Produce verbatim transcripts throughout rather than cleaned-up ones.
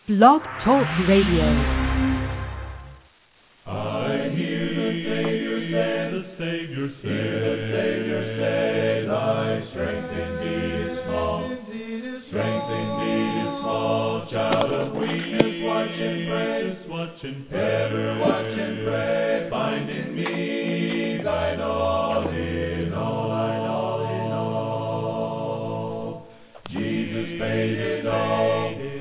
Blog Talk Radio. I hear the Savior say, the Savior say, the Savior say, thy strength indeed is small, strength indeed is small, child of weakness, watch and pray, just watch and pray, ever watch and pray, find in me thine all in all, thine all in all. Jesus paid it all.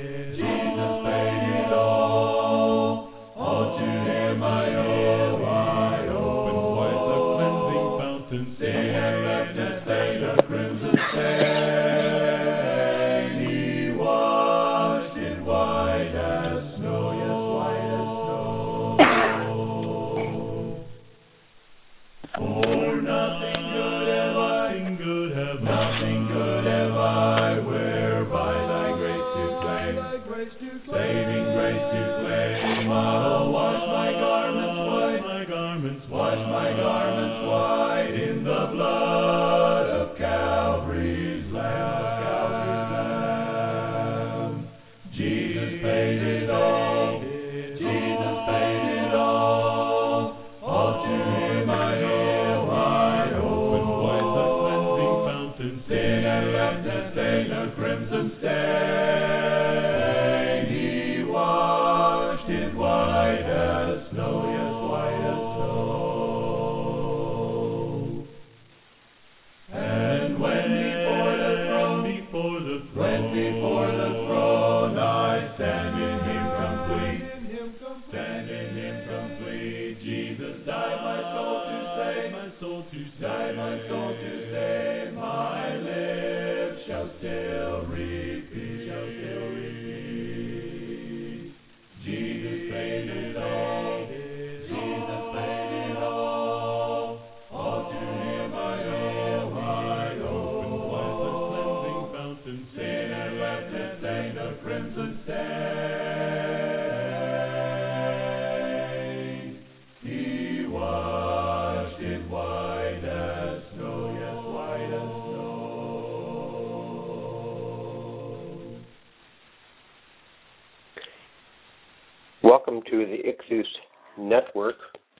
Welcome to the Ichthus Network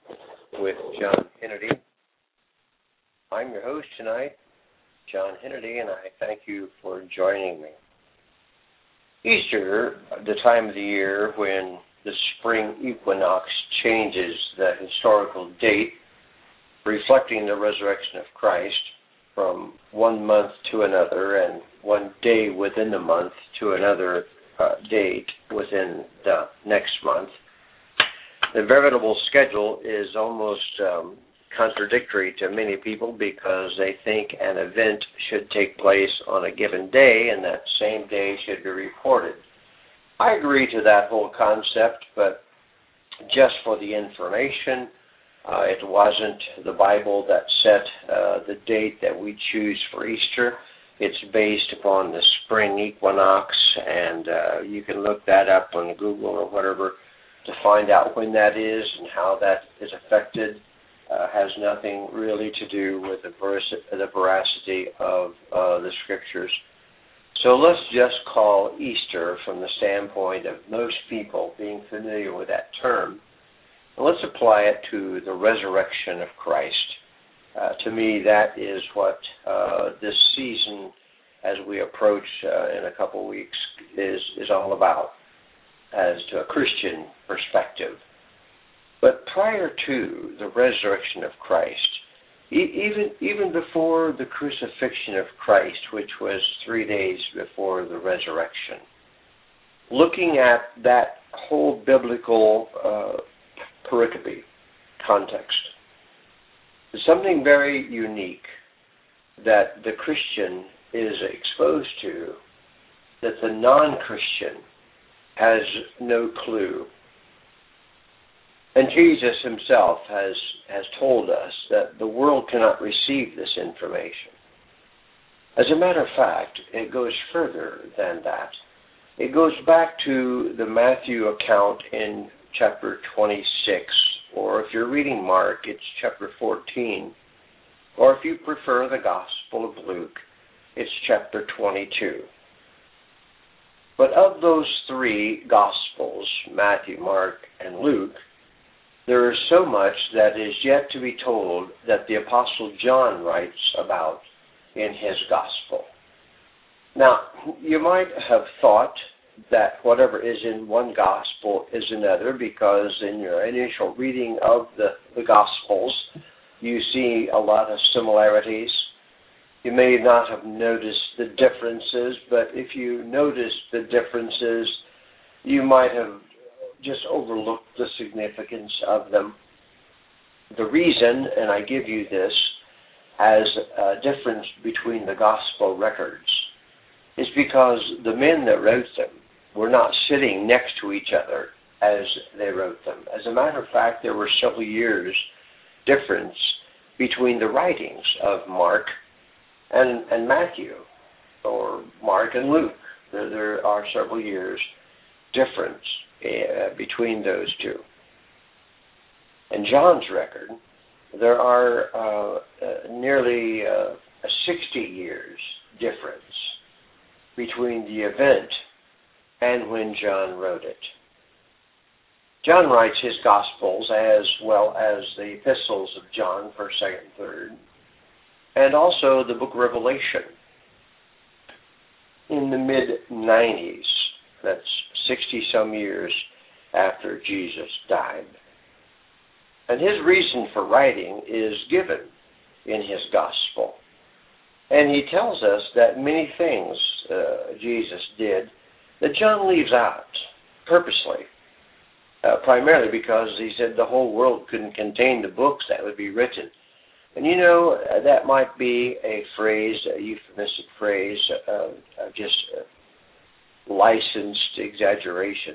with John Hennedy. I'm your host tonight, John Hennedy, and I thank you for joining me. Easter, the time of the year when the spring equinox changes the historical date, reflecting the resurrection of Christ from one month to another and one day within the month to another Uh, date within the next month. The veritable schedule is almost um, contradictory to many people because they think an event should take place on a given day and that same day should be reported. I agree to that whole concept, but just for the information, uh, it wasn't the Bible that set uh, the date that we choose for Easter. It's based upon the spring equinox, and uh, you can look that up on Google or whatever to find out when that is and how that is affected. Uh, has nothing really to do with the, ver- the veracity of uh, the Scriptures. So let's just call Easter from the standpoint of most people being familiar with that term. And let's apply it to the resurrection of Christ. Uh, to me, that is what uh, this season, as we approach uh, in a couple weeks, is, is all about, as to a Christian perspective. But prior to the resurrection of Christ, e- even even before the crucifixion of Christ, which was three days before the resurrection, looking at that whole biblical uh, pericope context, there's something very unique that the Christian is exposed to that the non-Christian has no clue. And Jesus himself has, has told us that the world cannot receive this information. As a matter of fact, it goes further than that. It goes back to the Matthew account in chapter twenty-six, or if you're reading Mark, it's chapter fourteen, or if you prefer the Gospel of Luke, it's chapter twenty-two. But of those three Gospels, Matthew, Mark, and Luke, there is so much that is yet to be told that the Apostle John writes about in his Gospel. Now, you might have thought that whatever is in one Gospel is another, because in your initial reading of the, the Gospels, you see a lot of similarities. You may not have noticed the differences, but if you noticed the differences, you might have just overlooked the significance of them. The reason, and I give you this as a difference between the Gospel records, is because the men that wrote them were not sitting next to each other as they wrote them. As a matter of fact, there were several years difference between the writings of Mark and, and Matthew, or Mark and Luke. There, there are several years difference uh, between those two. In John's record, there are uh, uh, nearly uh, sixty years difference between the event and when John wrote it. John writes his Gospels as well as the epistles of John, first, second, third, and also the book of Revelation in the mid nineties. That's sixty-some years after Jesus died. And his reason for writing is given in his Gospel. And he tells us that many things uh, Jesus did that John leaves out purposely, uh, primarily because he said the whole world couldn't contain the books that would be written. And you know, uh, that might be a phrase, a euphemistic phrase, uh, uh, just uh, licensed exaggeration.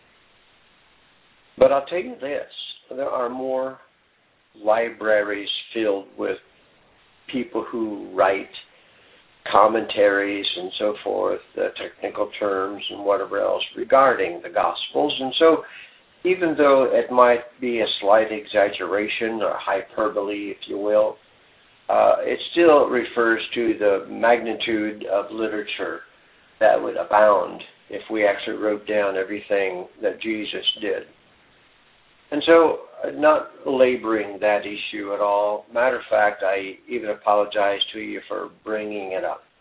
But I'll tell you this, there are more libraries filled with people who write commentaries and so forth, uh, technical terms and whatever else regarding the Gospels. And so even though it might be a slight exaggeration or hyperbole, if you will, uh, it still refers to the magnitude of literature that would abound if we actually wrote down everything that Jesus did. And so, uh, not laboring that issue at all. Matter of fact, I even apologize to you for bringing it up.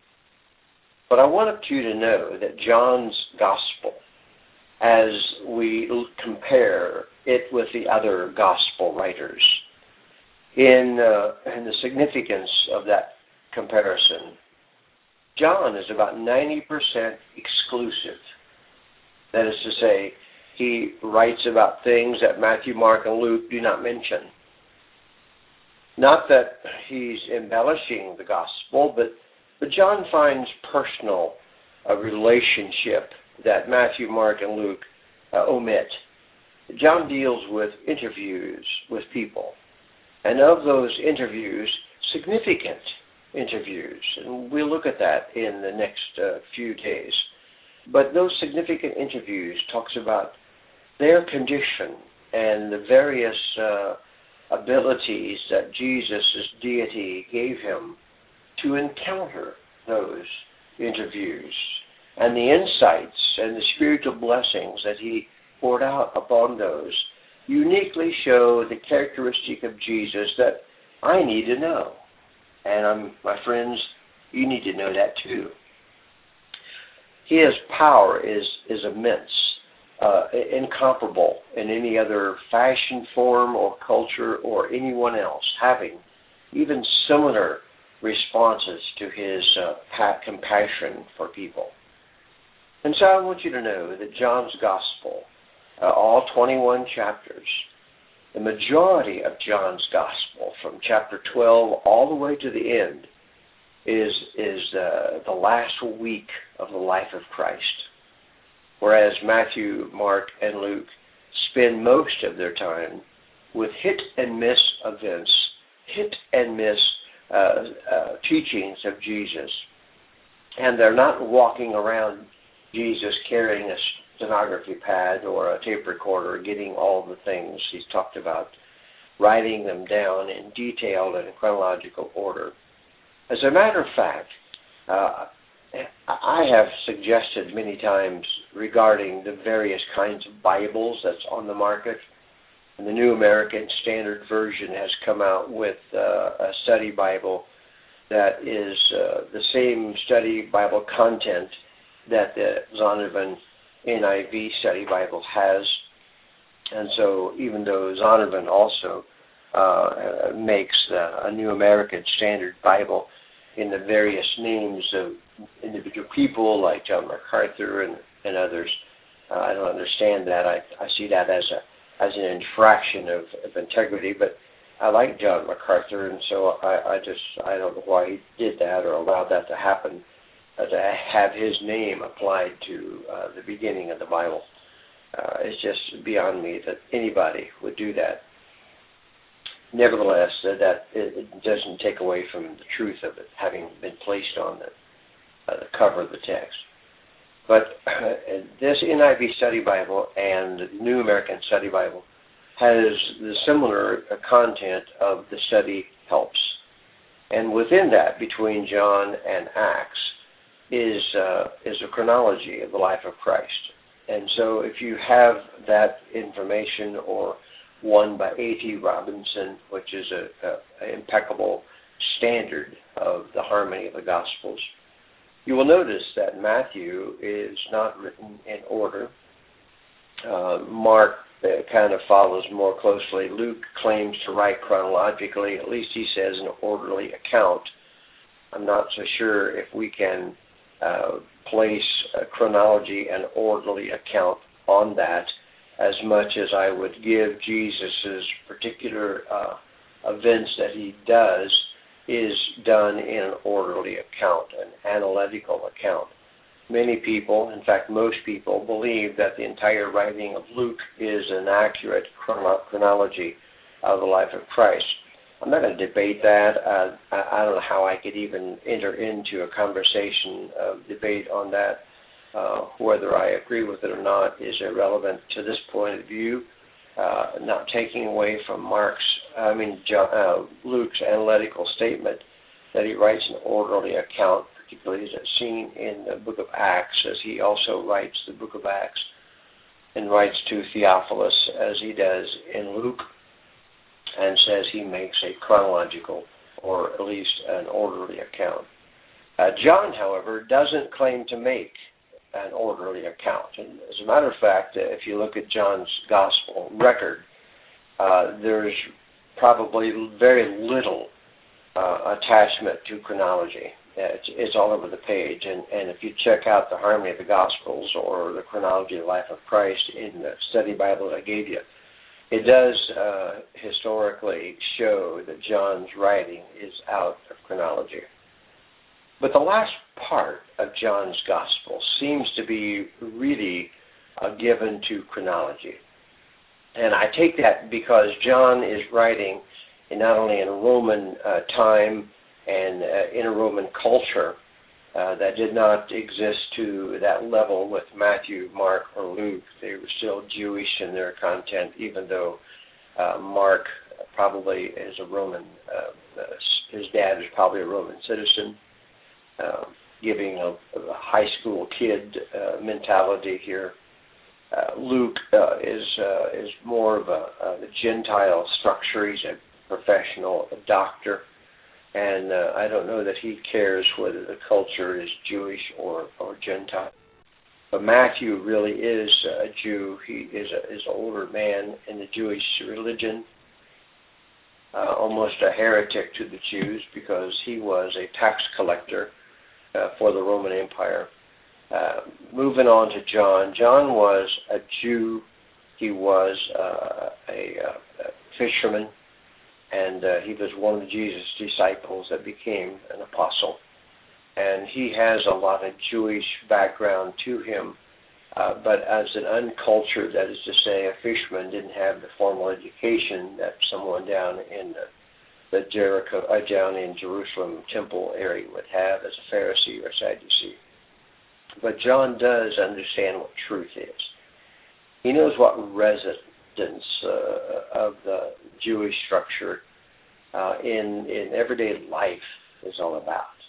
But I wanted you to know that John's Gospel, as we compare it with the other Gospel writers, in, uh, in the significance of that comparison, John is about ninety percent exclusive. That is to say, he writes about things that Matthew, Mark, and Luke do not mention. Not that he's embellishing the Gospel, but, but John finds personal a relationship that Matthew, Mark, and Luke uh, omit. John deals with interviews with people, and of those interviews, significant interviews, and we'll look at that in the next uh, few days. But those significant interviews talks about their condition and the various uh, abilities that Jesus' deity gave him to encounter those interviews, and the insights and the spiritual blessings that he poured out upon those uniquely show the characteristic of Jesus that I need to know. And um, my friends, you need to know that too. His power is, is immense. Uh, incomparable in any other fashion, form, or culture, or anyone else having even similar responses to his uh, pa- compassion for people. And so I want you to know that John's Gospel, uh, all twenty-one chapters, the majority of John's Gospel, from chapter twelve all the way to the end, is, is uh, the last week of the life of Christ. Whereas Matthew, Mark, and Luke spend most of their time with hit-and-miss events, hit-and-miss uh, uh, teachings of Jesus. And they're not walking around Jesus carrying a stenography pad or a tape recorder, getting all the things he's talked about, writing them down in detailed and chronological order. As a matter of fact, uh, I have suggested many times regarding the various kinds of Bibles that's on the market. And the New American Standard Version has come out with uh, a study Bible that is uh, the same study Bible content that the Zondervan N I V study Bible has. And so even though Zondervan also uh, makes uh, a New American Standard Bible in the various names of individual people like John MacArthur and, and others, uh, I don't understand that. I, I see that as a as an infraction of, of integrity, but I like John MacArthur, and so I, I just, I don't know why he did that or allowed that to happen, uh, to have his name applied to uh, the beginning of the Bible. Uh, it's just beyond me that anybody would do that. Nevertheless, uh, that it, it doesn't take away from the truth of it having been placed on the, uh, the cover of the text. But uh, this N I V Study Bible and the New American Study Bible has the similar uh, content of the study helps. And within that, between John and Acts, is uh, is a chronology of the life of Christ. And so if you have that information, or one by A T Robinson, which is an impeccable standard of the harmony of the Gospels, you will notice that Matthew is not written in order. Uh, Mark uh, kind of follows more closely. Luke claims to write chronologically, at least he says an orderly account. I'm not so sure if we can uh, place a chronology and orderly account on that as much as I would give Jesus' particular uh, events that he does is done in an orderly account, an analytical account. Many people, in fact most people, believe that the entire writing of Luke is an accurate chrono- chronology of the life of Christ. I'm not going to debate that. Uh, I, I don't know how I could even enter into a conversation of debate on that. Uh, whether I agree with it or not is irrelevant to this point of view. Uh, not taking away from Mark's, I mean John, uh, Luke's analytical statement that he writes an orderly account, particularly as it's seen in the book of Acts, as he also writes the book of Acts and writes to Theophilus as he does in Luke, and says he makes a chronological or at least an orderly account. Uh, John, however, doesn't claim to make an orderly account. And as a matter of fact, if you look at John's gospel record, uh, there's probably very little uh, attachment to chronology. It's, it's all over the page. And, and if you check out the Harmony of the Gospels or the Chronology of the Life of Christ in the study Bible that I gave you, it does uh, historically show that John's writing is out of chronology. But the last part of John's Gospel seems to be really uh, given to chronology. And I take that because John is writing in not only in a Roman uh, time and uh, in a Roman culture uh, that did not exist to that level with Matthew, Mark, or Luke. They were still Jewish in their content, even though uh, Mark probably is a Roman, uh, his dad is probably a Roman citizen. Uh, giving a, a high school kid uh, mentality here. Uh, Luke uh, is uh, is more of a, a Gentile structure. He's a professional a doctor, and uh, I don't know that he cares whether the culture is Jewish or, or Gentile. But Matthew really is a Jew. He is a, is an older man in the Jewish religion, uh, almost a heretic to the Jews because he was a tax collector Uh, for the Roman Empire. Uh, moving on to John. John was a Jew. He was uh, a, a fisherman, and uh, he was one of Jesus' disciples that became an apostle. And he has a lot of Jewish background to him, uh, but as an uncultured, that is to say, a fisherman didn't have the formal education that someone down in the the Jericho, uh, down in Jerusalem temple area would have as a Pharisee or Sadducee. But John does understand what truth is. He knows what residence uh, of the Jewish structure uh, in, in everyday life is all about.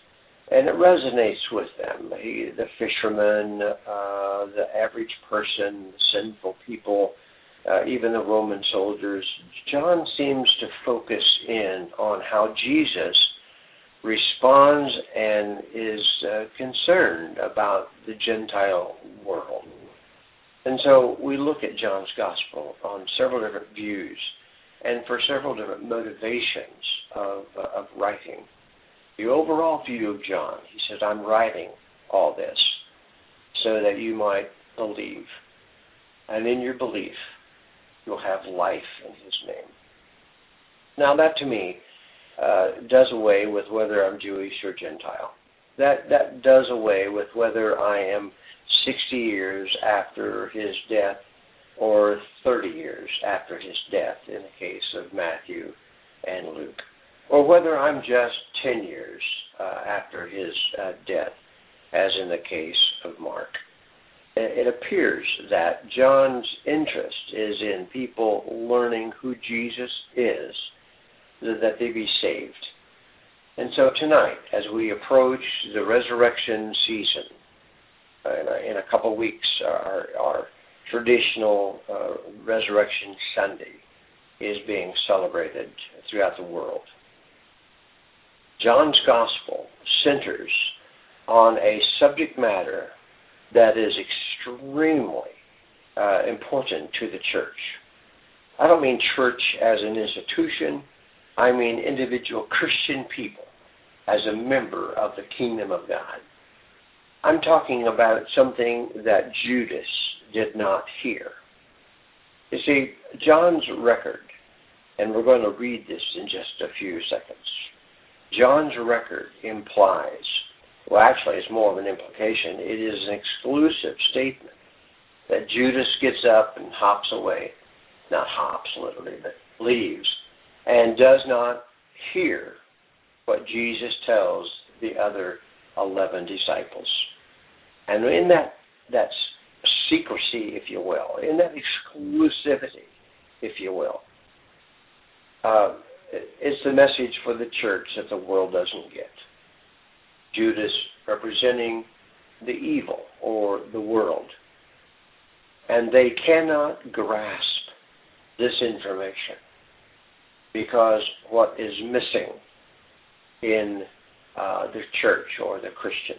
And it resonates with them. He, the fishermen, uh, the average person, the sinful people, uh, even the Roman soldiers. John seems to focus in on how Jesus responds and is uh, concerned about the Gentile world. And so we look at John's Gospel on several different views and for several different motivations of, uh, of writing. The overall view of John, he says, I'm writing all this so that you might believe. And in your belief, you'll have life in his name. Now that to me uh, does away with whether I'm Jewish or Gentile. That, that does away with whether I am sixty years after his death or thirty years after his death in the case of Matthew and Luke. Or whether I'm just ten years uh, after his uh, death, as in the case of Mark. It appears that John's interest is in people learning who Jesus is, that they be saved. And so tonight, as we approach the resurrection season, in a, in a couple of weeks, our, our traditional uh, Resurrection Sunday is being celebrated throughout the world. John's Gospel centers on a subject matter that is extremely uh, important to the church. I don't mean church as an institution. I mean individual Christian people as a member of the kingdom of God. I'm talking about something that Judas did not hear. You see, John's record, and we're going to read this in just a few seconds, John's record implies, well, actually it's more of an implication, it is an exclusive statement that Judas gets up and hops away, not hops literally, but leaves, and does not hear what Jesus tells the other eleven disciples. And in that, that secrecy, if you will, in that exclusivity, if you will, uh, it's the message for the church that the world doesn't get. Judas representing the evil or the world. And they cannot grasp this information because what is missing in uh, the church or the Christian.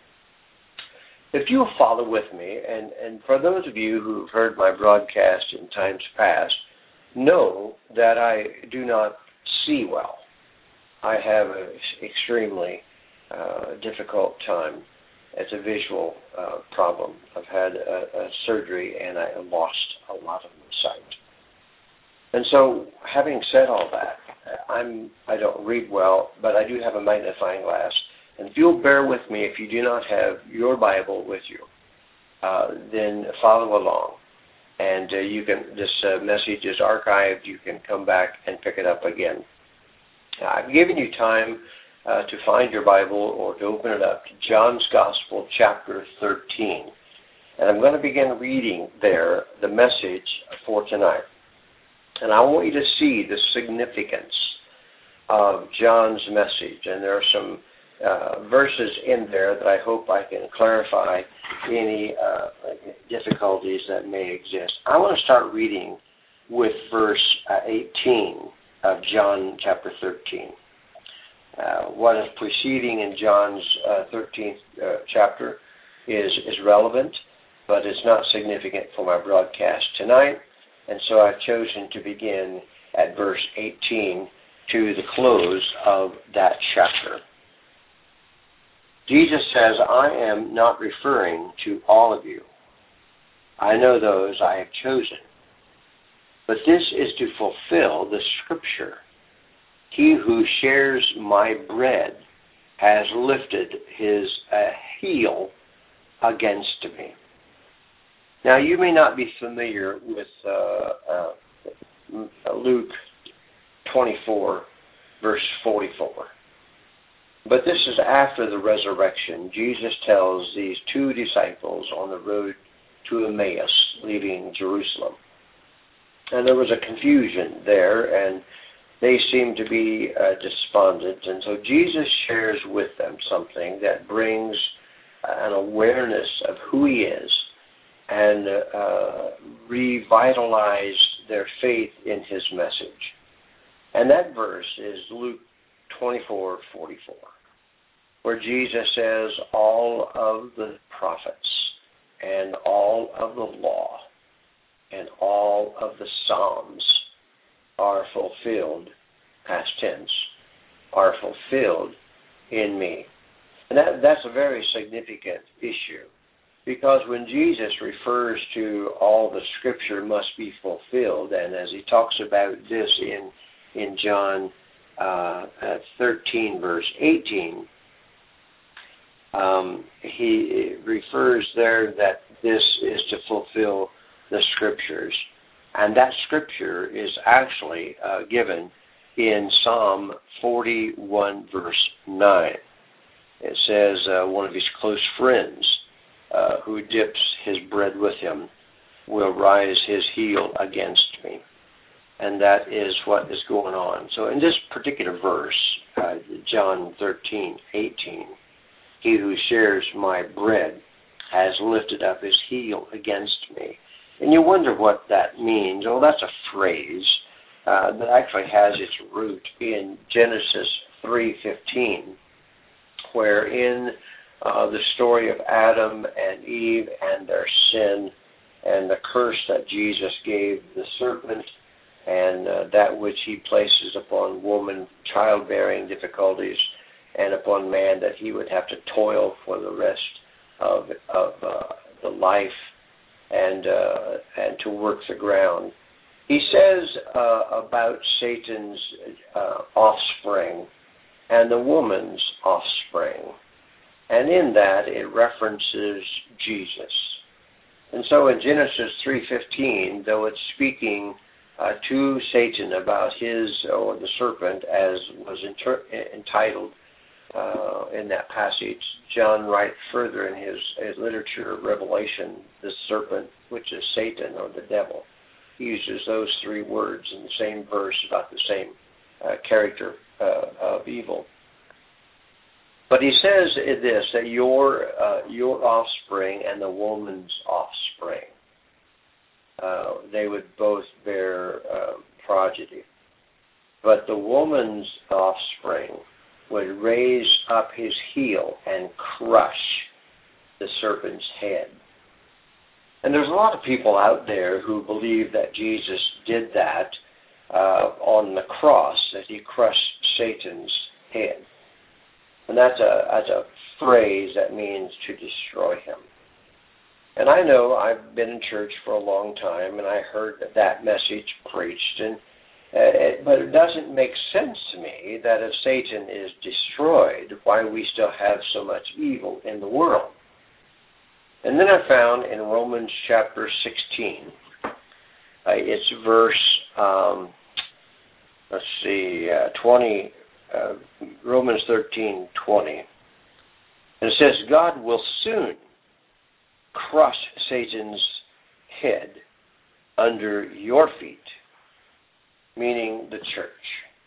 If you'll follow with me, and, and for those of you who've heard my broadcast in times past, know that I do not see well. I have an extremely uh, difficult time. It's a visual uh, problem. I've had a, a surgery and I lost a lot of my sight. And so, having said all that, I'm I don't read well, but I do have a magnifying glass. And if you'll bear with me, if you do not have your Bible with you, uh, then follow along. And uh, you can. This uh, message is archived. You can come back and pick it up again. I've given you time uh, to find your Bible or to open it up to John's Gospel, chapter thirteen. And I'm going to begin reading there the message for tonight. And I want you to see the significance of John's message. And there are some uh, verses in there that I hope I can clarify any uh, difficulties that may exist. I want to start reading with verse uh, eighteen of John chapter thirteen. Uh, what is preceding in John's uh, thirteenth uh, chapter is, is relevant, but it's not significant for my broadcast tonight. And so I've chosen to begin at verse eighteen to the close of that chapter. Jesus says, I am not referring to all of you. I know those I have chosen. But this is to fulfill the scripture. He who shares my bread has lifted his uh, heel against me. Now, you may not be familiar with uh, uh, Luke twenty-four, verse forty-four. But this is after the resurrection. Jesus tells these two disciples on the road to Emmaus, leaving Jerusalem. And there was a confusion there, and they seem to be uh, despondent. And so Jesus shares with them something that brings an awareness of who he is and uh, revitalize their faith in his message. And that verse is Luke twenty-four forty-four, where Jesus says, all of the prophets and all of the law and all of the Psalms are fulfilled, past tense, are fulfilled in me. And that, that's a very significant issue, because when Jesus refers to all the Scripture must be fulfilled, and as he talks about this in in John uh, thirteen, verse eighteen, um, he refers there that this is to fulfill the Scriptures. And that Scripture is actually uh, given in Psalm forty-one, verse nine. It says, uh, one of his close friends uh, who dips his bread with him will rise his heel against me. And that is what is going on. So in this particular verse, uh, John thirteen eighteen, he who shares my bread has lifted up his heel against me. And you wonder what that means. Oh, that's a phrase uh, that actually has its root in Genesis three fifteen, where in uh, the story of Adam and Eve and their sin and the curse that Jesus gave the serpent, and uh, that which he places upon woman, childbearing difficulties, and upon man that he would have to toil for the rest of of uh, the life and uh, and to work the ground. He says uh, about Satan's uh, offspring and the woman's offspring, and in that it references Jesus. And so in Genesis three fifteen, though it's speaking Uh, to Satan about his, or the serpent, as was inter- entitled uh, in that passage, John writes further in his, his literature, Revelation, the serpent, which is Satan or the devil. He uses those three words in the same verse about the same uh, character uh, of evil. But he says this, that your uh, your offspring and the woman's offspring, Uh, they would both bear uh, progeny. But the woman's offspring would raise up his heel and crush the serpent's head. And there's a lot of people out there who believe that Jesus did that uh, on the cross, that he crushed Satan's head. And that's a, that's a phrase that means to destroy him. And I know I've been in church for a long time, and I heard that, that message preached, and uh, it, but it doesn't make sense to me that if Satan is destroyed, why we still have so much evil in the world. And then I found in Romans chapter sixteen, uh, it's verse, um, let's see, uh, twenty, uh, Romans thirteen twenty, and it says, God will soon crush Satan's head under your feet, meaning the church.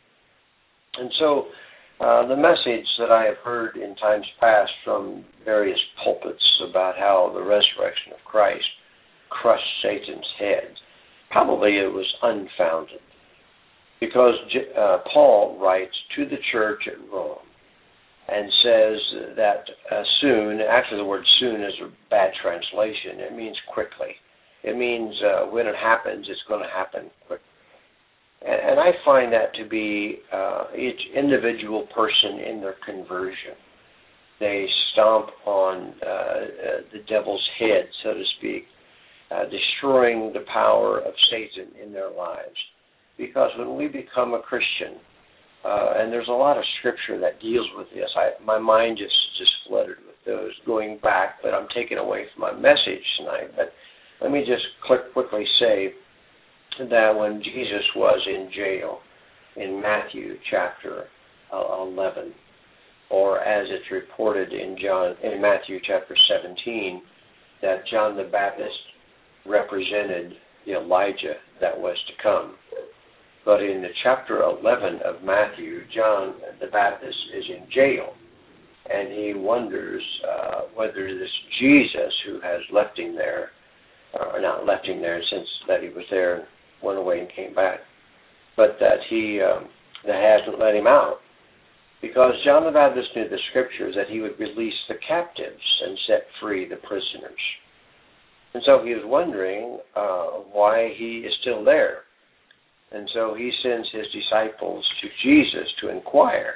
And so uh, the message that I have heard in times past from various pulpits about how the resurrection of Christ crushed Satan's head, probably it was unfounded, because uh, Paul writes to the church at Rome and says that uh, soon, actually the word soon is a bad translation. It means quickly. It means uh, when it happens, it's going to happen quickly. And, and I find that to be uh, each individual person in their conversion. They stomp on uh, uh, the devil's head, so to speak, uh, destroying the power of Satan in their lives. Because when we become a Christian, Uh, and there's a lot of scripture that deals with this. I, my mind just, just fluttered with those going back, but I'm taking away from my message tonight. But let me just quick, quickly say that when Jesus was in jail in Matthew chapter eleven, or as it's reported in John in Matthew chapter seventeen, that John the Baptist represented the Elijah that was to come. But in the chapter eleven of Matthew, John the Baptist is in jail, and he wonders uh, whether this Jesus who has left him there, or not left him there since that he was there and went away and came back, but that he um, that hasn't let him out. Because John the Baptist knew the scriptures that he would release the captives and set free the prisoners. And so he was wondering uh, why he is still there. And so he sends his disciples to Jesus to inquire,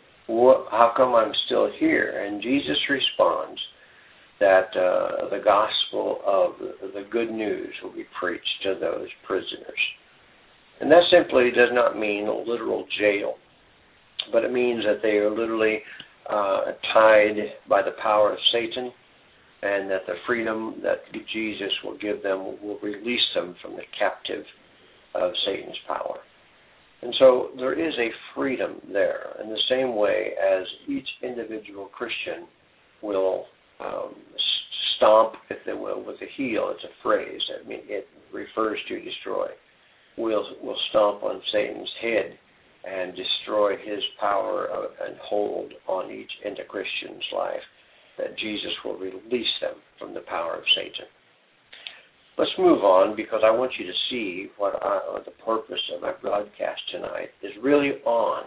how come I'm still here? And Jesus responds that uh, the gospel of the good news will be preached to those prisoners. And that simply does not mean a literal jail, but it means that they are literally uh, tied by the power of Satan, and that the freedom that Jesus will give them will release them from the captive of Satan's power. And so there is a freedom there, in the same way as each individual Christian will um, stomp, if they will, with a heel. It's a phrase. I mean, it refers to destroy. Will will stomp on Satan's head and destroy his power of, and hold on each into Christian's life, that Jesus will release them from the power of Satan. Let's move on, because I want you to see what I, the purpose of my broadcast tonight is really on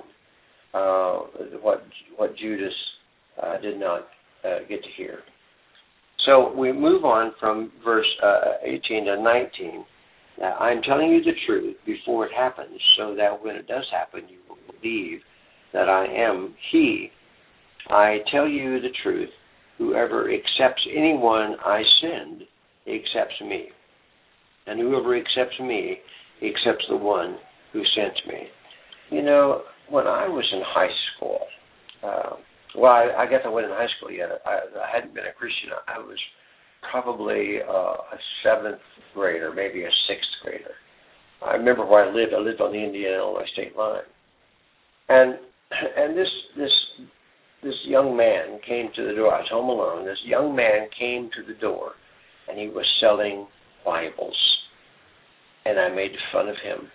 uh, what what Judas uh, did not uh, get to hear. So we move on from verse uh, eighteen to nineteen. Now, I'm telling you the truth before it happens, so that when it does happen, you will believe that I am He. I tell you the truth. Whoever accepts anyone I send, accepts me. And whoever accepts me, accepts the one who sent me. You know, when I was in high school, uh, well, I, I guess I wasn't in high school yet. I, I hadn't been a Christian. I was probably uh, a seventh grader, maybe a sixth grader. I remember where I lived. I lived on the Indiana-Illinois state line. And and this this this young man came to the door. I was home alone. This young man came to the door, and he was selling Bibles. And I made fun of him.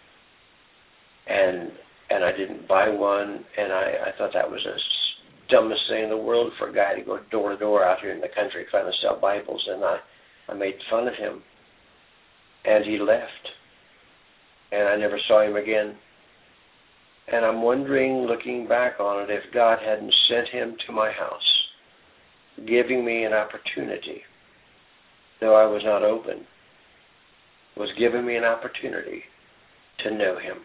And and I didn't buy one, and I, I thought that was the dumbest thing in the world for a guy to go door to door out here in the country trying to sell Bibles. And I, I made fun of him. And he left. And I never saw him again. And I'm wondering, looking back on it, if God hadn't sent him to my house, giving me an opportunity, though I was not open, was giving me an opportunity to know him.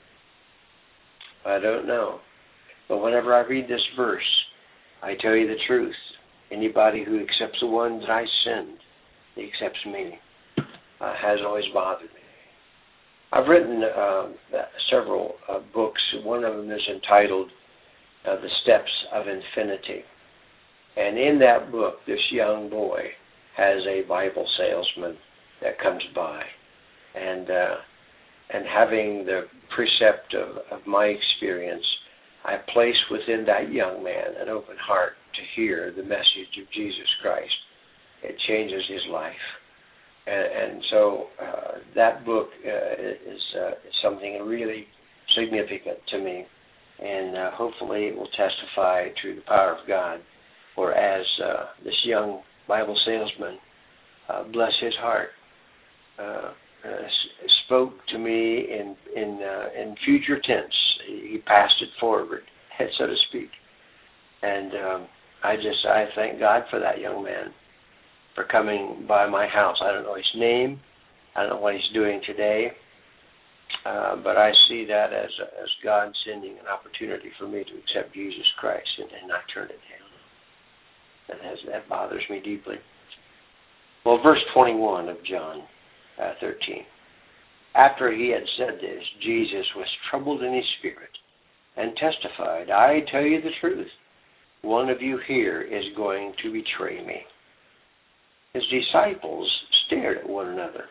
I don't know. But whenever I read this verse, I tell you the truth. Anybody who accepts the one that I send, he accepts me. Uh, has always bothered me. I've written uh, several uh, books. One of them is entitled uh, The Steps of Infinity. And in that book, this young boy has a Bible salesman that comes by. And uh, and having the precept of, of my experience, I place within that young man an open heart to hear the message of Jesus Christ. It changes his life. And, and so uh, that book uh, is, uh, is something really significant to me. And uh, hopefully it will testify to the power of God. Or as uh, this young Bible salesman, uh, bless his heart, uh, uh, spoke to me in in uh, in future tense. He passed it forward, so to speak. And um, I just I thank God for that young man for coming by my house. I don't know his name. I don't know what he's doing today. Uh, but I see that as as God sending an opportunity for me to accept Jesus Christ and, and not turn it down. That has that bothers me deeply. Well, verse twenty-one of John uh, thirteen. After he had said this, Jesus was troubled in his spirit and testified, I tell you the truth, one of you here is going to betray me. His disciples stared at one another,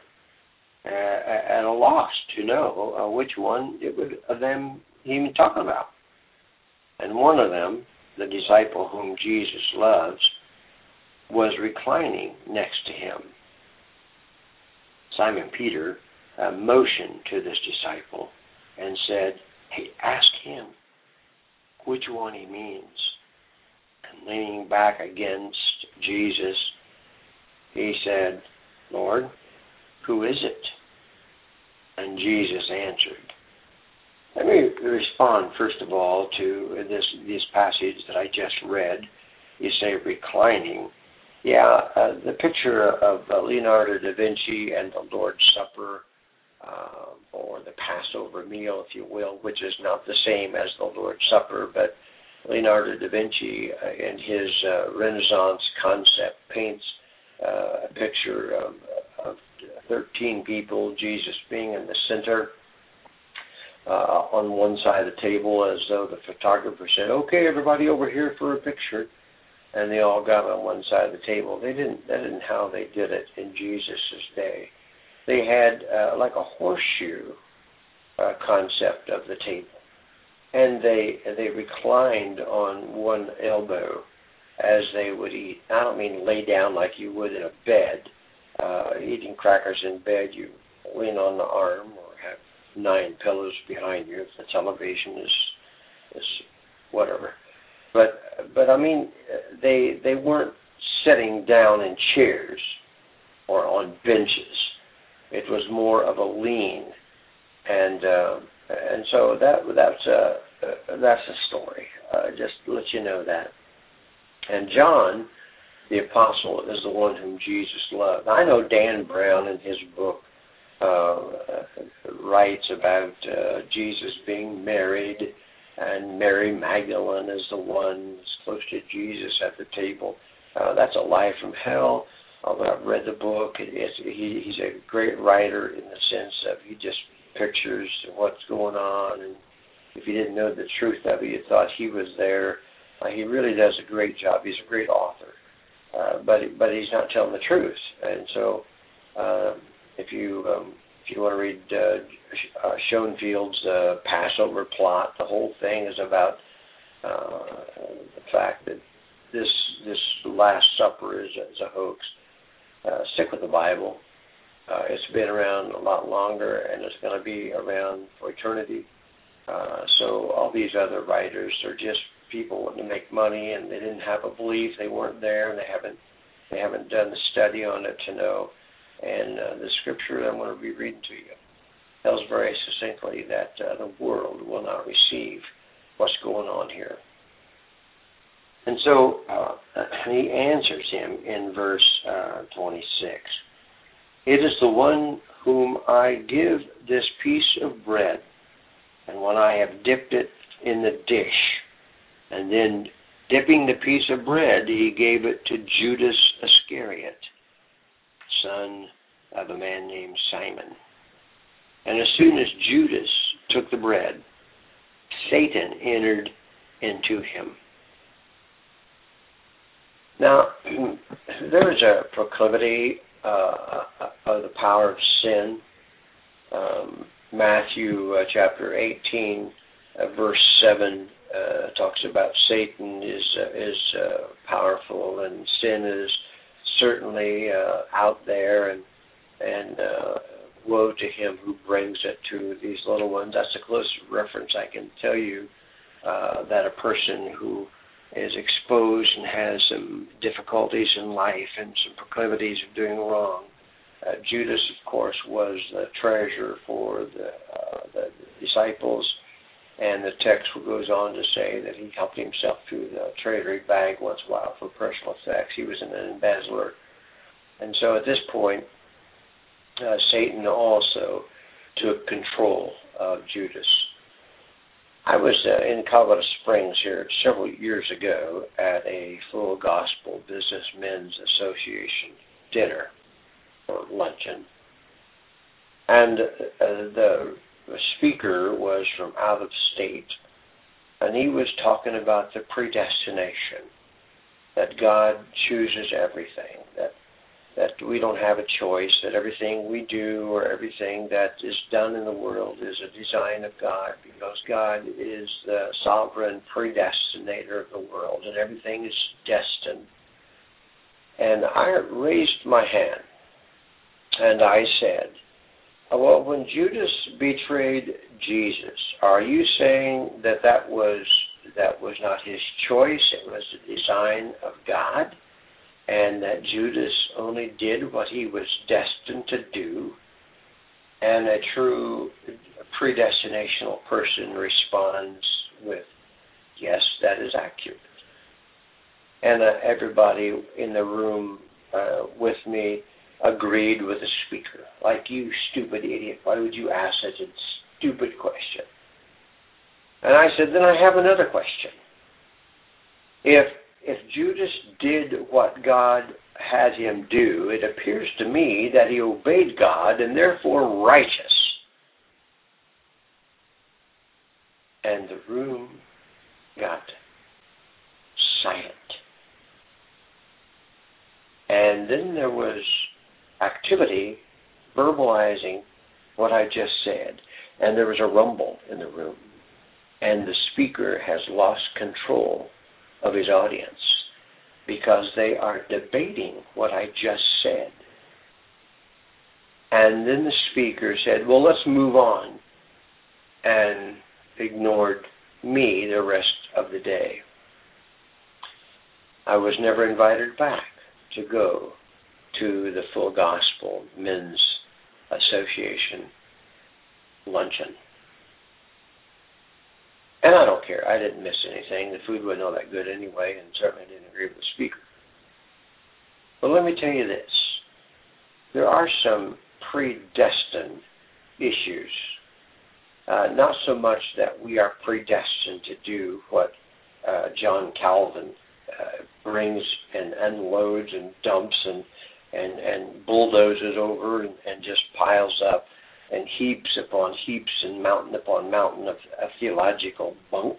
uh, at a loss to know uh, which one it would, of them he was talking about. And one of them, the disciple whom Jesus loves, was reclining next to him. Simon Peter uh, motioned to this disciple and said, hey, ask him which one he means. And leaning back against Jesus, he said, Lord, who is it? And Jesus answered. Let me respond, first of all, to this this passage that I just read. You say reclining. Yeah, uh, the picture of uh, Leonardo da Vinci and the Lord's Supper, uh, or the Passover meal, if you will, which is not the same as the Lord's Supper, but Leonardo da Vinci, uh, in his uh, Renaissance concept, paints uh, a picture of, of thirteen people, Jesus being in the center, uh, on one side of the table, as though the photographer said, okay, everybody over here for a picture. And they all got on one side of the table. They didn't. That isn't how they did it in Jesus' day. They had uh, like a horseshoe uh, concept of the table, and they they reclined on one elbow as they would eat. I don't mean lay down like you would in a bed. Uh, eating crackers in bed, you lean on the arm or have nine pillows behind you if the television is is whatever. But but I mean, they they weren't sitting down in chairs or on benches. It was more of a lean, and uh, and so that that's a that's a story. Uh, just to let you know that. And John, the apostle, is the one whom Jesus loved. I know Dan Brown in his book uh, writes about uh, Jesus being married. And Mary Magdalene is the one that's close to Jesus at the table. Uh, that's a lie from hell. Although I've read the book, it's, he, he's a great writer in the sense of he just pictures what's going on. And if you didn't know the truth of it, you thought he was there. Uh, he really does a great job. He's a great author. Uh, but but he's not telling the truth. And so uh, if you... Um, If you want to read uh, uh, Schoenfield's uh, Passover plot, the whole thing is about uh, the fact that this this Last Supper is, is a hoax. Uh, stick with the Bible. Uh, it's been around a lot longer, and it's going to be around for eternity. Uh, so all these other writers are just people wanting to make money, and they didn't have a belief. They weren't there, and they haven't they haven't done the study on it to know. And uh, the scripture that I'm going to be reading to you tells very succinctly that uh, the world will not receive what's going on here. And so uh, he answers him in verse uh, twenty-six. It is the one whom I give this piece of bread, and when I have dipped it in the dish, and then dipping the piece of bread, he gave it to Judas Iscariot, son of a man named Simon. And as soon as Judas took the bread, Satan entered into him. Now, there is a proclivity uh, of the power of sin. Um, Matthew uh, chapter eighteen, uh, verse seven, uh, talks about Satan is uh, is uh, powerful, and sin is certainly uh, out there, and and uh, woe to him who brings it to these little ones. That's the closest reference I can tell you uh, that a person who is exposed and has some difficulties in life and some proclivities of doing wrong. Uh, Judas, of course, was the treasurer for the, uh, the disciples, and the text goes on to say that he helped himself to the treasury bag once in a while for personal effects. He was an embezzler. And so at this point, uh, Satan also took control of Judas. I was uh, in Colorado Springs here several years ago at a Full Gospel Businessmen's Association dinner or luncheon. And uh, the speaker was from out of state, and he was talking about the predestination, that God chooses everything, that that we don't have a choice, that everything we do or everything that is done in the world is a design of God, because God is the sovereign predestinator of the world, and everything is destined. And I raised my hand, and I said, Well, when Judas betrayed Jesus, are you saying that that was that was not his choice? It was the design of God, and that Judas only did what he was destined to do, and a true predestinational person responds with, yes, that is accurate. And uh, everybody in the room uh, with me agreed with the speaker. Like, you stupid idiot, why would you ask such a stupid question? And I said, then I have another question. If if Judas did what God had him do, it appears to me that he obeyed God and therefore righteous. And the room got silent. And then there was activity verbalizing what I just said. And there was a rumble in the room. And the speaker has lost control of his audience because they are debating what I just said. And then the speaker said, well, let's move on, and ignored me the rest of the day. I was never invited back to go to the Full Gospel Men's Association luncheon. And I don't care. I didn't miss anything. The food wasn't all that good anyway, and certainly didn't agree with the speaker. But let me tell you this. There are some predestined issues. Uh, not so much that we are predestined to do what uh, John Calvin uh, brings and unloads and dumps and, and, and bulldozes over and, and just piles up and heaps upon heaps and mountain upon mountain of, of theological bunk.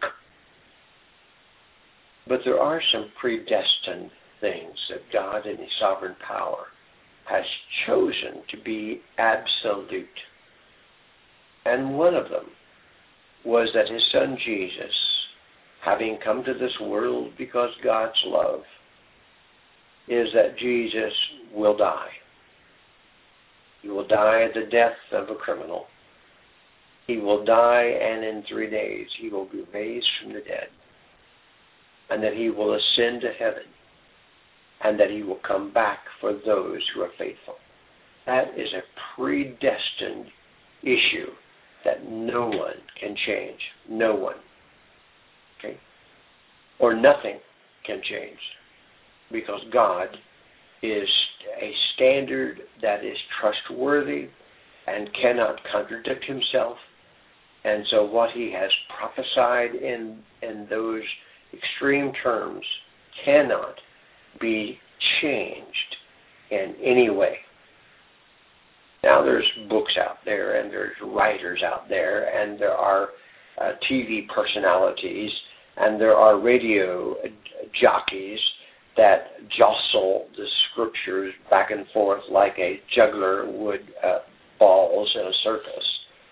But there are some predestined things that God in His sovereign power has chosen to be absolute. And one of them was that His Son Jesus, having come to this world because God's love, is that Jesus will die. He will die the death of a criminal. He will die, and in three days He will be raised from the dead. And that He will ascend to heaven. And that He will come back for those who are faithful. That is a predestined issue that no one can change. No one. Okay? Or nothing can change. Because God is a standard that is trustworthy and cannot contradict Himself. And so what He has prophesied in, in those extreme terms cannot be changed in any way. Now there's books out there, and there's writers out there, and there are uh, T V personalities, and there are radio uh, jockeys that jostle the scriptures back and forth like a juggler would uh, balls in a circus.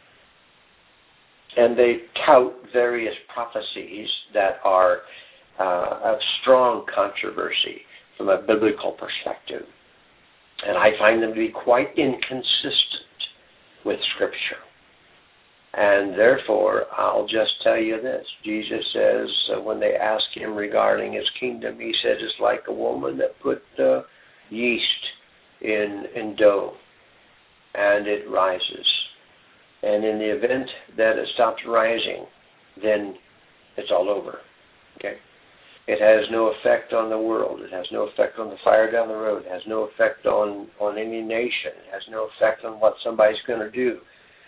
And they tout various prophecies that are uh, of strong controversy from a biblical perspective. And I find them to be quite inconsistent with Scripture. And therefore, I'll just tell you this. Jesus says, uh, when they ask Him regarding His kingdom, He said it's like a woman that put uh, yeast in, in dough, and it rises. And in the event that it stops rising, then it's all over. Okay? It has no effect on the world. It has no effect on the fire down the road. It has no effect on, on any nation. It has no effect on what somebody's going to do.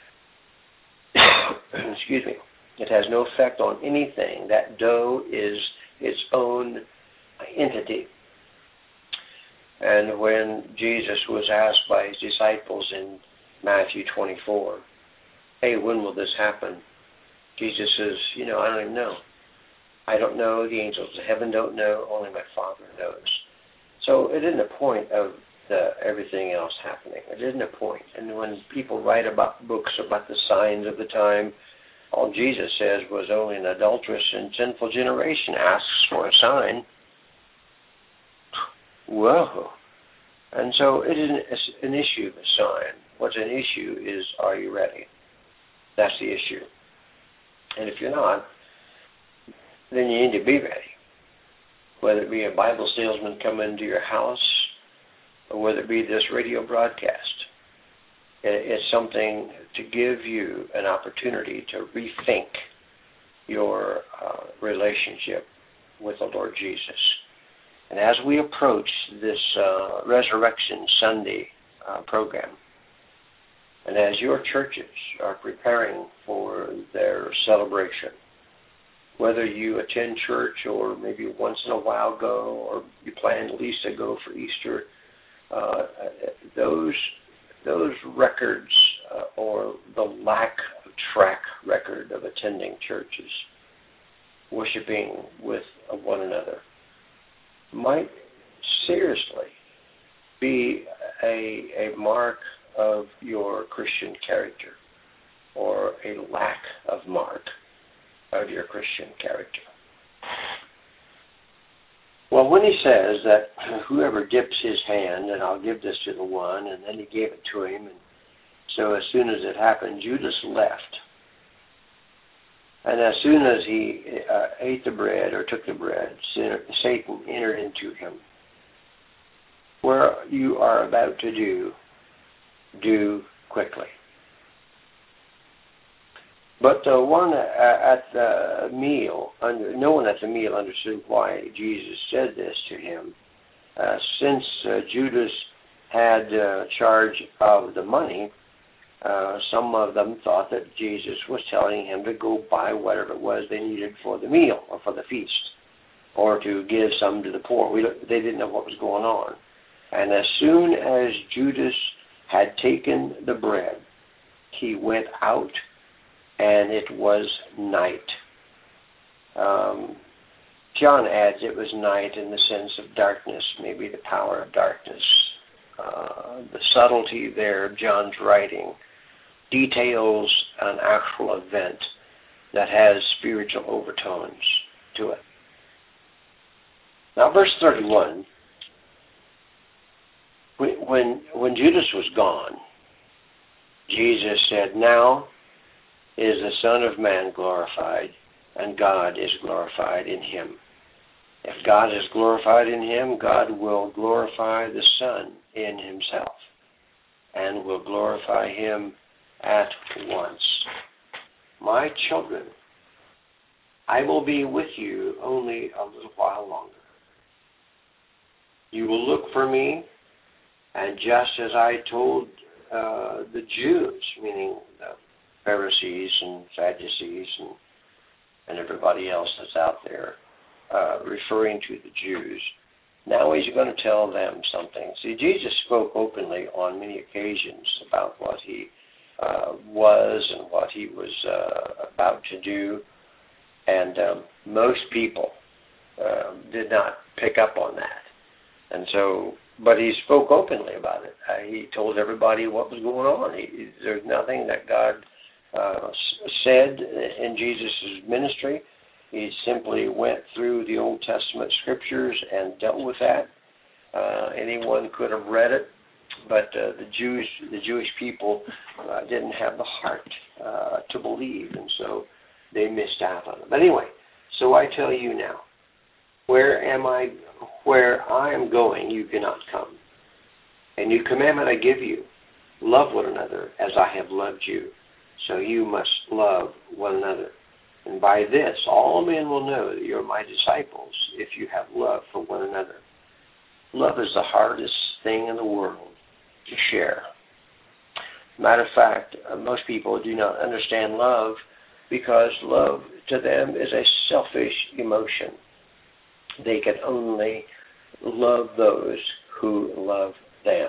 Excuse me. It has no effect on anything. That dough is its own entity. And when Jesus was asked by His disciples in Matthew twenty-four, hey, when will this happen? Jesus says, you know, I don't even know. I don't know. The angels of heaven don't know. Only my Father knows. So it isn't a point of the, everything else happening. It isn't a point. And when people write about books about the signs of the time, all Jesus says was only an adulterous and sinful generation asks for a sign. Whoa. And so it is an issue of a sign. what's an issue is, are you ready? That's the issue. And if you're not, then you need to be ready. Whether it be a Bible salesman coming into your house, or whether it be this radio broadcast. It's something to give you an opportunity to rethink your uh, relationship with the Lord Jesus. And as we approach this uh, Resurrection Sunday uh, program, and as your churches are preparing for their celebration, whether you attend church or maybe once in a while go, or you plan at least to go for Easter, uh, those those records uh, or the lack of track record of attending churches, worshiping with one another, might seriously be a, a mark of your Christian character, or a lack of mark of your Christian character. Well, when he says that whoever dips his hand, and I'll give this to the one, and then he gave it to him, and so as soon as it happened, Judas left. And as soon as he uh, ate the bread, or took the bread, Satan entered into him. Where you are about to do, do quickly. But the one at the meal, under, no one at the meal understood why Jesus said this to him. Uh, since uh, Judas had uh, charge of the money, uh, some of them thought that Jesus was telling him to go buy whatever it was they needed for the meal or for the feast, or to give some to the poor. We, they didn't know what was going on. And as soon as Judas had taken the bread, he went out, and it was night. Um, John adds it was night in the sense of darkness, maybe the power of darkness. Uh, the subtlety there of John's writing details an actual event that has spiritual overtones to it. Now, verse thirty-one, when, when, when Judas was gone, Jesus said, "Now is the Son of Man glorified, and God is glorified in him. If God is glorified in him, God will glorify the Son in himself, and will glorify him at once. My children, I will be with you only a little while longer. You will look for me, and just as I told uh, the Jews," meaning the Pharisees and Sadducees and, and everybody else that's out there, uh, referring to the Jews, now he's going to tell them something. See, Jesus spoke openly on many occasions about what he uh, was and what he was uh, about to do, and um, most people uh, did not pick up on that. And so, but he spoke openly about it. Uh, he told everybody what was going on. He, there's nothing that God uh, said in Jesus' ministry. He simply went through the Old Testament scriptures and dealt with that. Uh, anyone could have read it, but uh, the Jews, the Jewish people, uh, didn't have the heart uh, to believe, and so they missed out on it. But anyway, so I tell you now, where am I? Where I am going, you cannot come. A new commandment I give you: love one another as I have loved you. So you must love one another. And by this, all men will know that you're my disciples if you have love for one another. Love is the hardest thing in the world to share. Matter of fact, most people do not understand love because love to them is a selfish emotion. They can only love those who love them.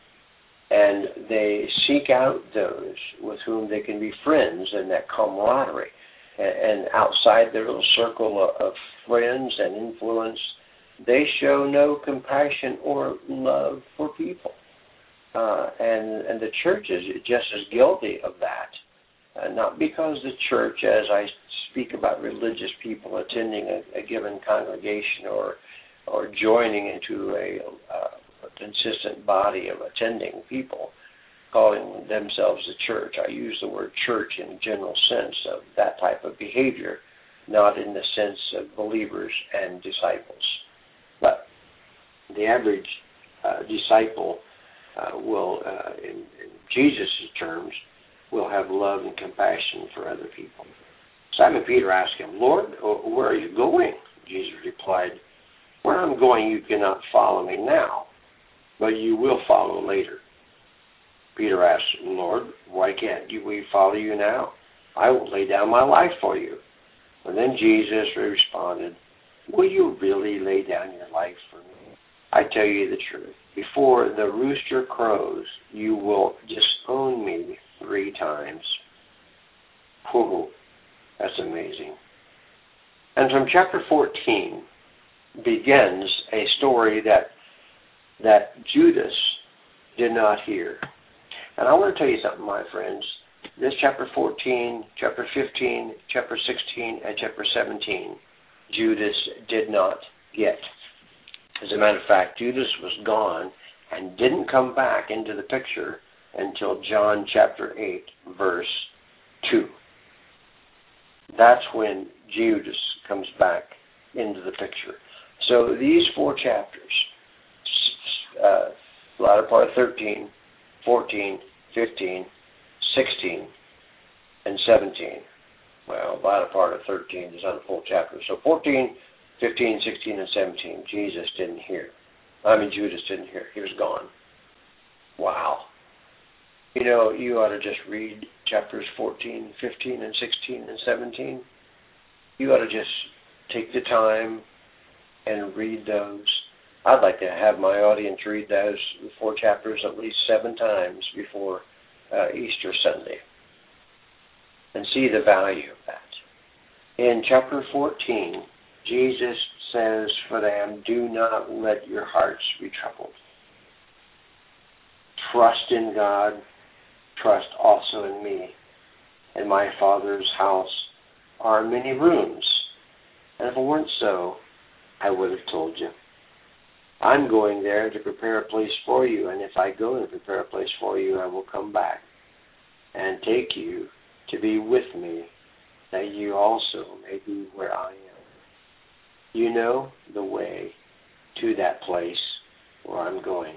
And they seek out those with whom they can be friends in that camaraderie. And outside their little circle of friends and influence, they show no compassion or love for people. Uh, and, and the church is just as guilty of that. Uh, not because the church, as I speak about religious people attending a, a given congregation or or joining into a, uh, a consistent body of attending people, calling themselves the church. I use the word church in a general sense of that type of behavior, not in the sense of believers and disciples. But the average uh, disciple uh, will, uh, in, in Jesus' terms, will have love and compassion for other people. Simon Peter asked him, Lord, where are you going? Jesus replied, where I'm going you cannot follow me now, but you will follow later. Peter asked, Lord, why can't we follow you now? I will lay down my life for you. And then Jesus responded, will you really lay down your life for me? I tell you the truth. Before the rooster crows, you will disown me three times. Whoa, that's amazing. And from chapter fourteen begins a story that that Judas did not hear. And I want to tell you something, my friends. This chapter fourteen, chapter fifteen, chapter sixteen, and chapter seventeen, Judas did not get. As a matter of fact, Judas was gone and didn't come back into the picture until John chapter eight, verse two. That's when Judas comes back into the picture. So these four chapters, uh, latter part of thirteen, fourteen, fifteen, sixteen, and seventeen. Well, the latter part of thirteen is not a full chapter. So fourteen, fifteen, sixteen, and seventeen, Jesus didn't hear. I mean, Judas didn't hear. He was gone. Wow. You know, you ought to just read chapters fourteen, fifteen, and sixteen, and seventeen. You ought to just take the time and read those. I'd like to have my audience read those four chapters at least seven times before uh, Easter Sunday and see the value of that. In chapter fourteen, Jesus says for them, do not let your hearts be troubled. Trust in God, trust also in me. In my Father's house are many rooms, and if it weren't so, I would have told you. I'm going there to prepare a place for you, and if I go and prepare a place for you, I will come back and take you to be with me, that you also may be where I am. You know the way to that place where I'm going.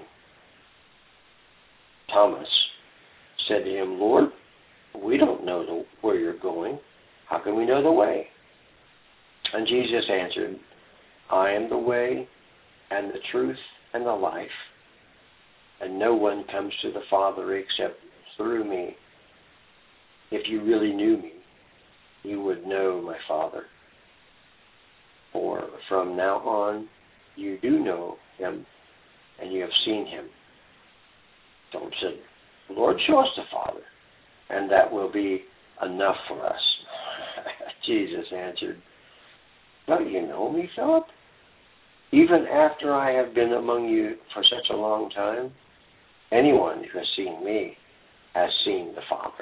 Thomas said to him, Lord, we don't know the, where you're going. How can we know the way? And Jesus answered, I am the way and the truth and the life, and no one comes to the Father except through me. If you really knew me, you would know my Father. For from now on, you do know him, and you have seen him. Thomas said, Lord, show us the Father, and that will be enough for us. Jesus answered, don't you know me, Philip? Even after I have been among you for such a long time, anyone who has seen me has seen the Father.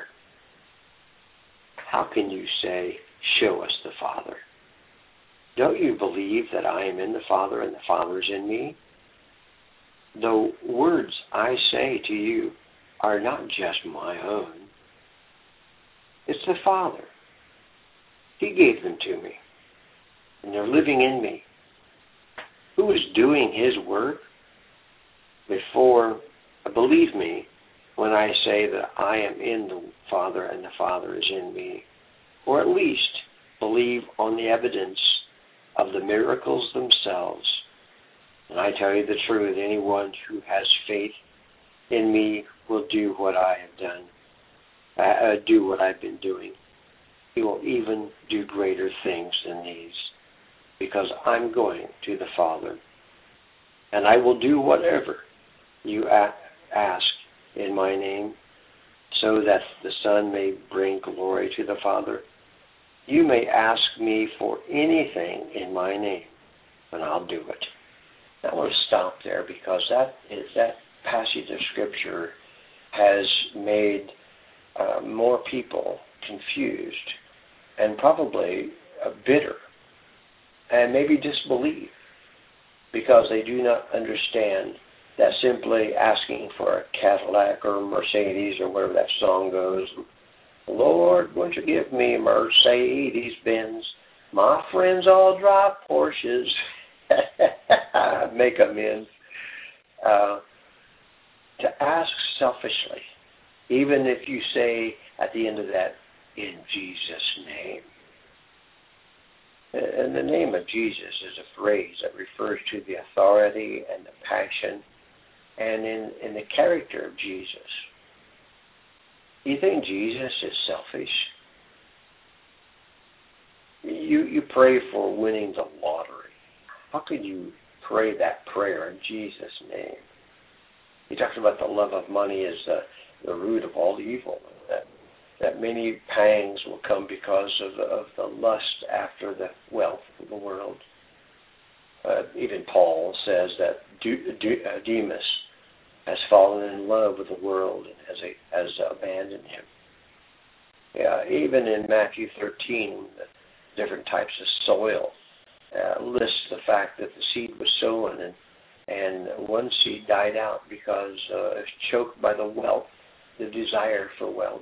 How can you say, show us the Father? Don't you believe that I am in the Father and the Father is in me? The words I say to you are not just my own. It's the Father. He gave them to me, and they're living in me. Who is doing his work? Before, believe me when I say that I am in the Father and the Father is in me, or at least believe on the evidence of the miracles themselves. And I tell you the truth, anyone who has faith in me will do what I have done, uh, do what I've been doing. He will even do greater things than these, because I'm going to the Father. And I will do whatever you ask in my name, so that the Son may bring glory to the Father. You may ask me for anything in my name, and I'll do it. Now I want to stop there, because that is that passage of Scripture has made uh, more people confused and probably uh, bitter and maybe disbelieve, because they do not understand that's simply asking for a Cadillac or a Mercedes or whatever that song goes. Lord, won't you give me a Mercedes Benz? My friends all drive Porsches. Make amends. Uh, to ask selfishly, even if you say at the end of that, in Jesus' name. And the name of Jesus is a phrase that refers to the authority and the passion and in, in the character of Jesus. You think Jesus is selfish? You you pray for winning the lottery. How could you pray that prayer in Jesus' name? He talks about the love of money as the, the root of all evil. That that many pangs will come because of the, of the lust after the wealth of the world. Uh, even Paul says that De- De- uh, Demas has fallen in love with the world and has, a, has abandoned him. Yeah, even in Matthew thirteen, the different types of soil uh, lists the fact that the seed was sown and and one seed died out because uh, it was choked by the wealth, the desire for wealth.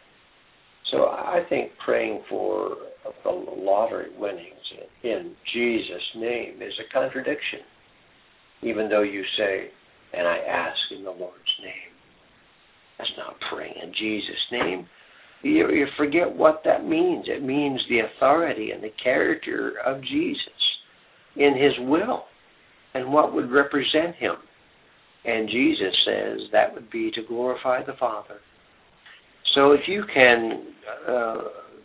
So I think praying for the lottery winnings in, in Jesus' name is a contradiction, even though you say, and I ask in the Lord's name. That's not praying in Jesus' name. You, you forget what that means. It means the authority and the character of Jesus in his will and what would represent him. And Jesus says that would be to glorify the Father. So if you can uh,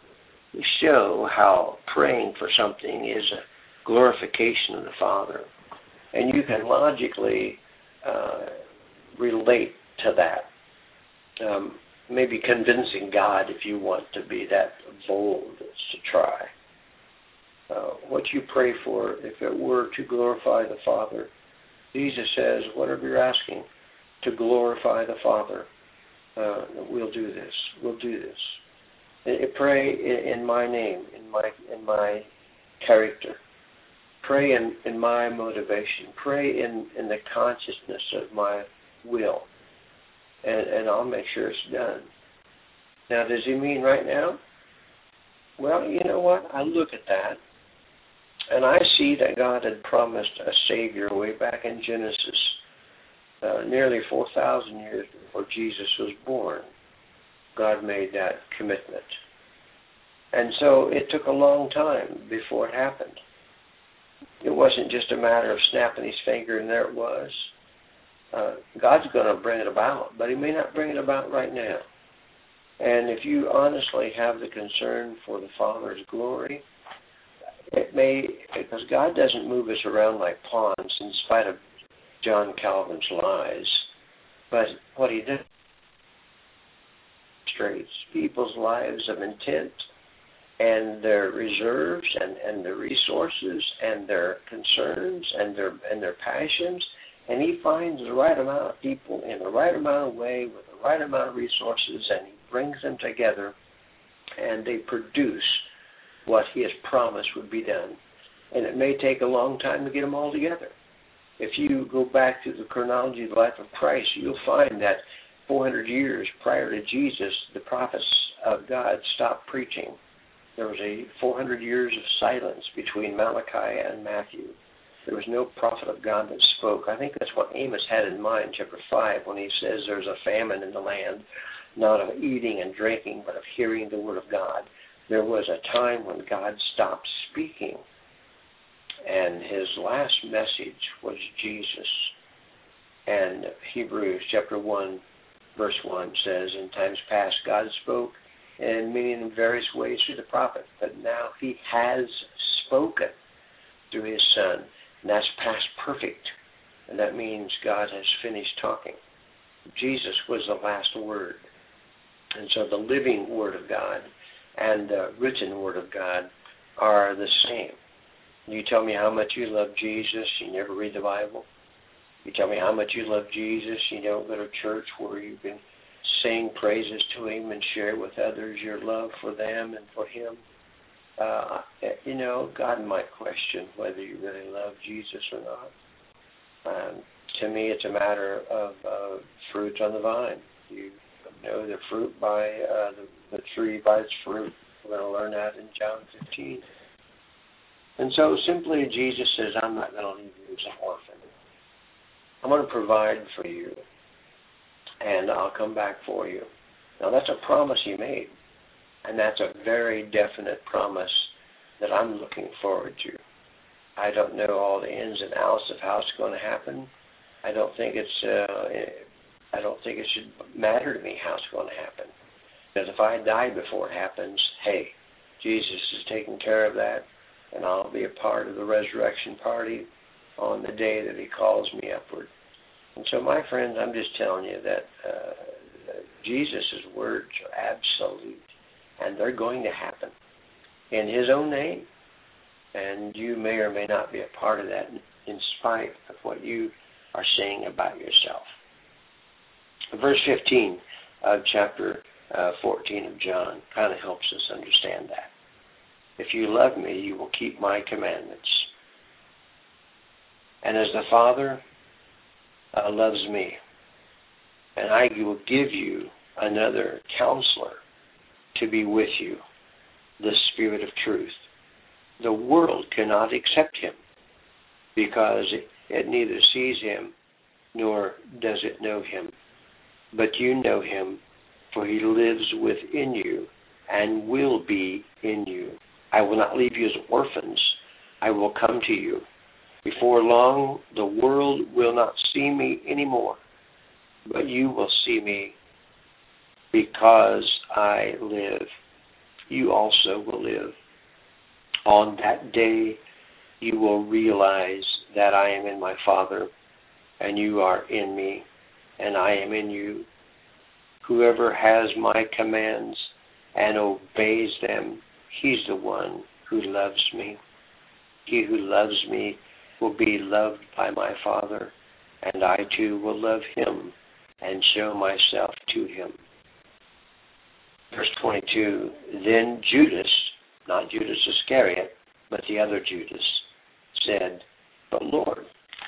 show how praying for something is a glorification of the Father, and you can logically uh, relate to that, um, maybe convincing God if you want to be that bold as to try. Uh, what you pray for, if it were to glorify the Father, Jesus says, whatever you're asking, to glorify the Father, uh, we'll do this. We'll do this. I, pray in, in my name, in my in my character. Pray in, in my motivation. Pray in, in the consciousness of my will. And, and I'll make sure it's done. Now, does he mean right now? Well, you know what? I look at that, and I see that God had promised a Savior way back in Genesis, uh, nearly four thousand years before Jesus was born. God made that commitment. And so it took a long time before it happened. It wasn't just a matter of snapping his finger and there it was. Uh, God's going to bring it about, but he may not bring it about right now. And if you honestly have the concern for the Father's glory, it may, because God doesn't move us around like pawns in spite of John Calvin's lies, but what he does demonstrates people's lives of intent and their reserves and, and their resources and their concerns and their and their passions, and he finds the right amount of people in the right amount of way with the right amount of resources, and he brings them together, and they produce what he has promised would be done. And it may take a long time to get them all together. If you go back to the chronology of the life of Christ, you'll find that four hundred years prior to Jesus, the prophets of God stopped preaching. There was a four hundred years of silence between Malachi and Matthew. There was no prophet of God that spoke. I think that's what Amos had in mind, chapter five, when he says there's a famine in the land, not of eating and drinking, but of hearing the word of God. There was a time when God stopped speaking, and his last message was Jesus. And Hebrews chapter one, verse one says, in times past God spoke in many and various ways through the prophet, but now he has spoken through his Son, and that's past perfect. And that means God has finished talking. Jesus was the last word. And so the living word of God and the written word of God are the same. You tell me how much you love Jesus, you never read the Bible. You tell me how much you love Jesus, you don't go to church where you can sing praises to him and share with others your love for them and for him. Uh, you know, God might question whether you really love Jesus or not. Um, to me, it's a matter of uh, fruit on the vine. You know the fruit by uh, the, the tree by its fruit. We're going to learn that in John fifteen. And so simply Jesus says, I'm not going to leave you as an orphan. I'm going to provide for you, and I'll come back for you. Now that's a promise he made, and that's a very definite promise that I'm looking forward to. I don't know all the ins and outs of how it's going to happen. I don't think it's. Uh, I don't think it should matter to me how it's going to happen. Because if I die before it happens, hey, Jesus is taking care of that, and I'll be a part of the resurrection party on the day that he calls me upward. And so, my friends, I'm just telling you that uh, Jesus' words are absolute, and they're going to happen in his own name. And you may or may not be a part of that in spite of what you are saying about yourself. Verse fifteen of chapter uh, fourteen of John kind of helps us understand that. If you love me, you will keep my commandments. And as the Father uh, loves me, and I will give you another counselor to be with you, the Spirit of truth. The world cannot accept him because it neither sees him nor does it know him. But you know him, for he lives within you and will be in you. I will not leave you as orphans. I will come to you. Before long, the world will not see me anymore, but you will see me because I live. You also will live. On that day, you will realize that I am in my Father, and you are in me, and I am in you. Whoever has my commands and obeys them, he's the one who loves me. He who loves me will be loved by my Father, and I too will love him and show myself to him. Verse twenty-two, then Judas, not Judas Iscariot, but the other Judas, said, but Lord,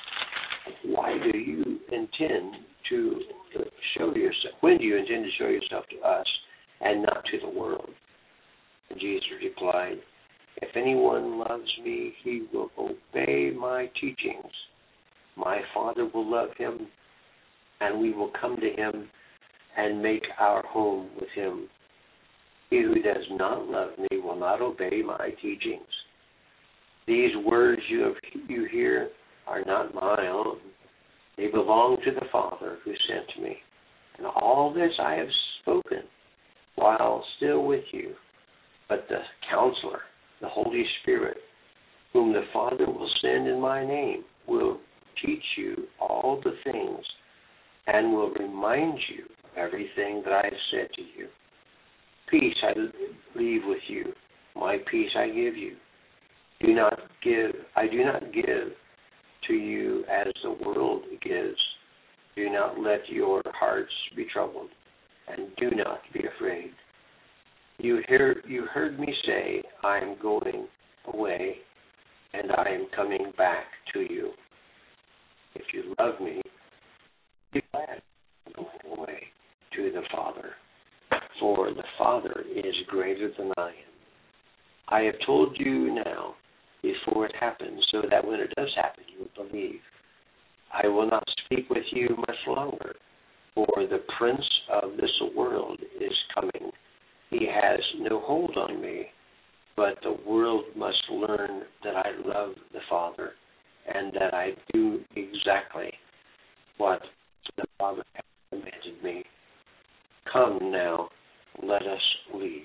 why do you intend to show yourself, when do you intend to show yourself to us and not to the world? And Jesus replied, if anyone loves me, he will obey my teachings. My Father will love him, and we will come to him and make our home with him. He who does not love me will not obey my teachings. These words you have, you hear are not my own. They belong to the Father who sent me. And all this I have spoken while still with you. But the Counselor, the Holy Spirit, whom the Father will send in my name, will teach you all the things and will remind you of everything that I have said to you. Peace I leave with you. My peace I give you. Do not give. I do not give to you as the world gives. Do not let your hearts be troubled, and do not be afraid. You hear. You heard me say, I am going away, and I am coming back to you. If you love me, be glad I'm going away to the Father. For the Father is greater than I am. I have told you now before it happens, so that when it does happen, you will believe. I will not speak with you much longer, for the prince of this world is coming. He has no hold on me, but the world must learn that I love the Father and that I do exactly what the Father has commanded me. Come now, let us leave.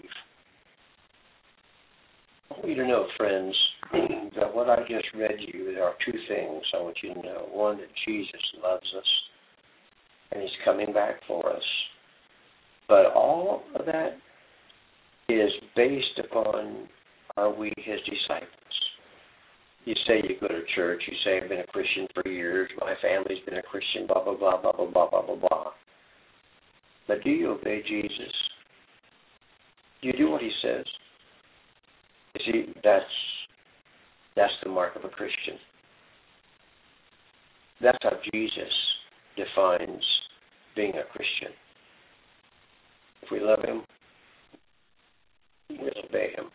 I want you to know, friends, that what I just read you, there are two things I want you to know. One, that Jesus loves us, and he's coming back for us. But all of that is based upon, are we his disciples? You say you go to church, you say I've been a Christian for years, my family's been a Christian, blah, blah, blah, blah, blah, blah, blah, blah, blah. But do you obey Jesus? Do you do what he says? You see, that's that's the mark of a Christian. That's how Jesus defines being a Christian. If we love him, we'll obey him.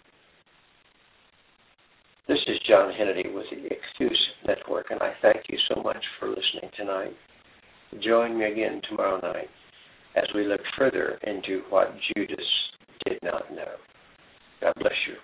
This is John Hennedy with the Excuse Network, and I thank you so much for listening tonight. Join me again tomorrow night as we look further into what Judas did not know. God bless you.